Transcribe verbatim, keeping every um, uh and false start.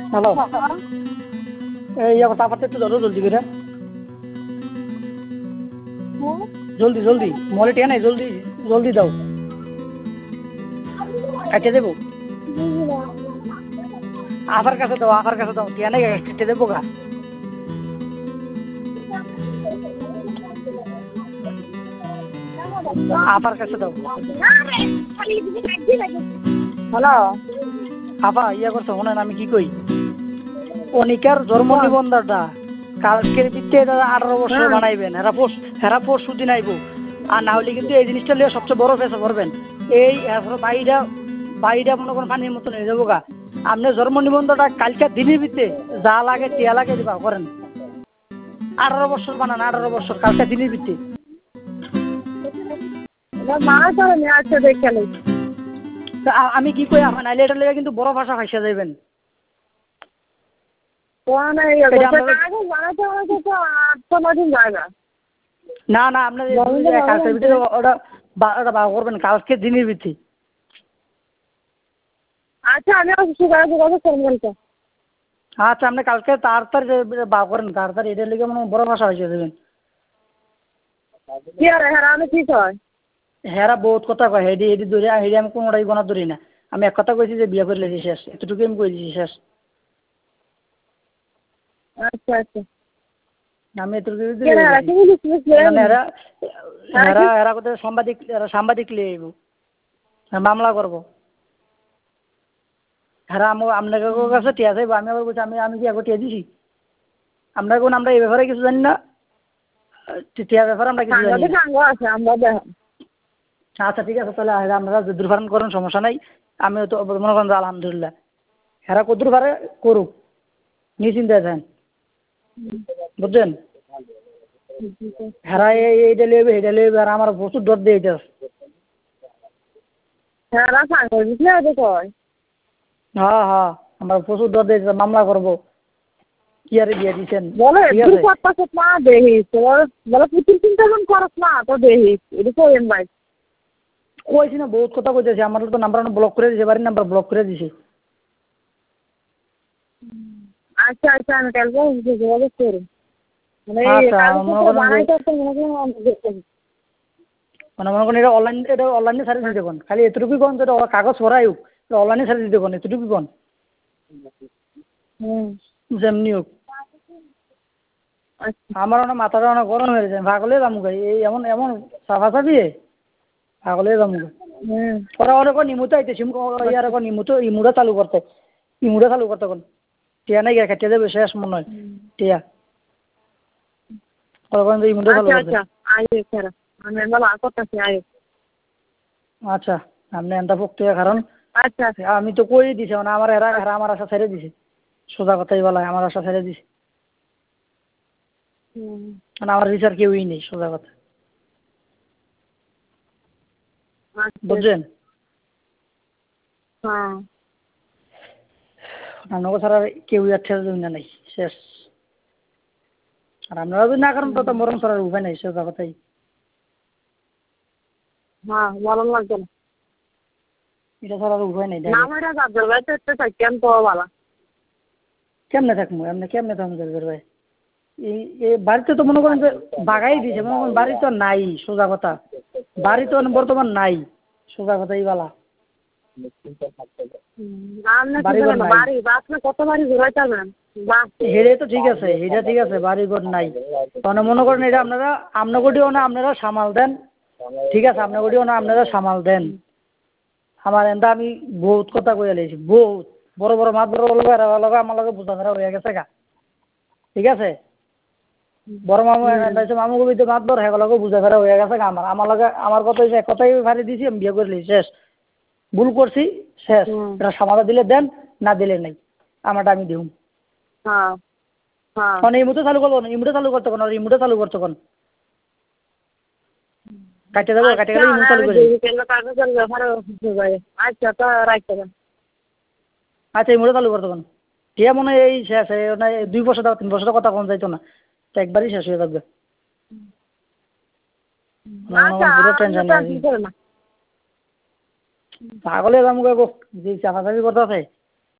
Hello, এই চা পাতা একটু ধরো জলদি করে, জলদি জলদি মলে টিয়া নাই, জলদি জলদি দাও, কাটিয়ে দেবো। আফার কাছে দাও, আফার কাছে দাও, টিয়া নাই কেটে দেবো গা। আফার কাছে দাও। হ্যালো, আফা ইয়া করছো শোনেন, আমি কি কই, অনিকার জন্ম নিবন্ধনটা কালকের ভিত্তিতে আঠারো বছর বানাইবেন, হেরা পোষ হেরা পরশু দিন আইব, আর না হলে কিন্তু এই জিনিসটা নিয়ে সবচেয়ে বড় পেশা করবেন। এই বাড়িটা বাড়িটা মনে করেন পানির মতন হয়ে যাবো গা। আপনি জন্ম নিবন্ধনটা কালকের দিনের ভিত্তিতে যা লাগে টিয়া লাগে দিবা করেন, আঠারো বছর বানান, আঠারো বছর কালকের দিনের ভিত্তিতে। আমি কি কই এখন নাইলে এটা লেগে কিন্তু বড় ভাষা ভাইসা যাইবেন। না না, আপনার কালকের ভিতরে ওটা ওটা বার করবেন, কালকে দিনের ভিত্তি। আচ্ছা, আমি যোগাযোগ করবো। আচ্ছা, আপনি কালকে তাড়াতাড়ি বার করেন, তাড়াতাড়ি এটার লেগে মানে বড় ভাষা হয়েছে দেবেন। হেরা বহুত কথা কয়, হেডি হেডি ধরে হেডি আমি কোনোটাই গোনা ধরি না। আমি এক কথা কইছি যে বিয়ে করে লেছি শেষ, এতটুকু আমি কই দিছি শেষ। আচ্ছা আচ্ছা, আমি এতটুকু হেরা হেরা হেরা কোথায় সাংবাদিক সাংবাদিক লিয়ে আইব, মামলা করবো। হ্যাঁ, আমি আপনার কাছে টিয়া চাইবো, আমি আবার বলছি আমি আমি কি আগে টিয়া দিছি? আমরা কোন আমরা এই ব্যাপারে কিছু জানি না, টিয়ার ব্যাপারে আমরা কিছু জানি না। আচ্ছা ঠিক আছে, তাহলে আপনারা দুর্ঘটনা করেন, সমস্যা নাই। আমিও তো মনে করেন আলহামদুলিল্লাহ, হেরা কদ্দুর পারে করুক, নিশ্চিন্তায় থাকেন, বুঝছেন? হেরা এইটা লিয়ে এইটা লিয়ে আর আমার প্রচুর ডর দিয়ে এটা। হ্যাঁ হ্যাঁ, আমরা প্রচুর ডর দিয়ে মামলা করবো, কি আরে দিয়ে দিচ্ছেন কইছি না, বহুত কথা কইতেছি। আমার তো নাম্বার ব্লক করে দিছে, বাড়ির নাম্বার ব্লক করে দিছে। আচ্ছা আচ্ছা, আমি কালকে যোগাযোগ করব। মানে মনে করেন এটা অনলাইন, এটা অনলাইনে সার্ভিস দিতে কোন, খালি এতটুকু কোন যেটা কাগজ ভরাই হোক, অনলাইনে সার্ভিস দিতে কোন, এতটুকু কোন যেমনি হোক। আমার অনেক মাথাটা অনেক গরম হয়ে যায়, ভাগলে যাবো গাই এই এমন এমন সাফা সাফি ভাগলে যাবো গা। ওরা অনেক নিমুতে আইতেছি, ইয়ার এখন নিমুতে ইমুটা চালু করতে, ইমুটা চালু করতে কোন টিয়া নাই গা, খেতে যাবে শেষ মনে হয় টিয়া ইমুটা চালু করতে। আচ্ছা, আপনি এনটা পক্ত কারণ আমি তো কই দিছি মানে আমার এরা এরা আমার আশা ছেড়ে দিছে, সোজা কথাই বলা আমার আশা ছেড়ে দিছে, মানে আমার বিচার কেউই নেই, সোজা কথা, বুঝছেন? আপনাকে ছাড়া কেউই আর ছেড়ে দেবেন না, নাই শেষ। আর আপনারা যদি না করেন তো মরণ ছাড়ার উপায় নাই, সোজা কথাই। এটা ছাড়ার উপায় নেই। কেমনে থাকবো এমনি, কেমনে থাকবো ভাই? এই বাড়িতে তো মনে করেন যে বাগাই দিছে, মনে করেন বাড়ি তো নাই, সোজা কথা বাড়ি তো বর্তমান নাই, সোজা কথাই বলা। হেরে তো ঠিক আছে, হেরা ঠিক আছে, বাড়ি ঘর নাই মানে মনে করেন এটা আপনারা আপনাগটিও না আপনারা সামাল দেন, ঠিক আছে, আপনাগটিও না আপনারা সামাল দেন। আমার এনটা আমি বহুত কথা কয়ে লেছি, বহুত বড় বড় মাছ বড় লগে লগে আমার লগে বোঝাধরা হয়ে গেছে গা, ঠিক আছে। বড় মামু মামু কবিতে মাত বড় হ্যাঁ লগে বুঝাধরা হয়ে গেছে গা, আমার আমার লগে আমার কথা এক কথাই ভারি দিছি, আমি বিয়ে করে লেছি শেষ, ভুল করছি শেষ, এটা সমাধা দিলে দেন, না দিলে নাই, আমারটা আমি দিউম। মানে ইমুতে চালু করবো না, ইমুতে চালু করতে কোন, ইমুতে চালু করতে কোন কাটে দেবো, কাটে গেলে ইমুতে চালু করে। আচ্ছা, ইমুতে চালু করতে কোন, ঠিক মনে হয় এই শেষ দুই বছর তিন বছরের কথা কোন যাইতো না, তো একবারই শেষ হয়ে যাবে। পুরো টেনশন পাগলে যাবো যে চাপাচাপি করতে আছে।